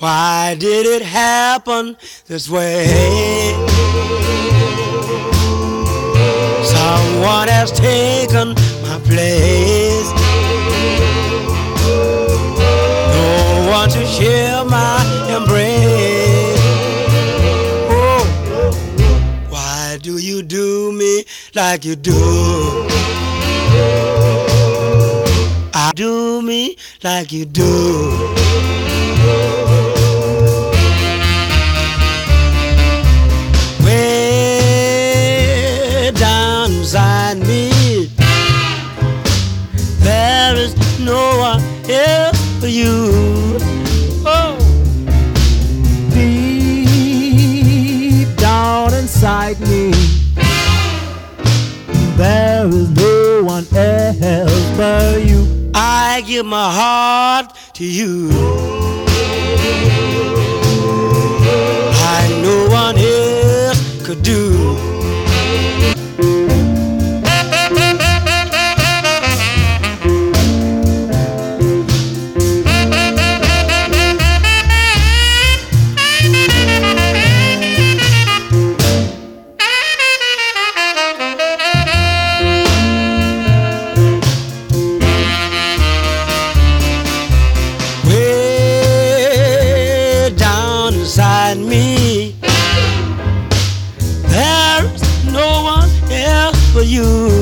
Why did it happen this way? Someone has taken my place. No one to share my embrace. Oh, why do you do me like you do? I do me like you do. Way down inside me, there is no one else for you. Oh, Deep down inside me, there is no one else but you. I give my heart to you. Like no one else could do. Way down inside me, there's no one else for you.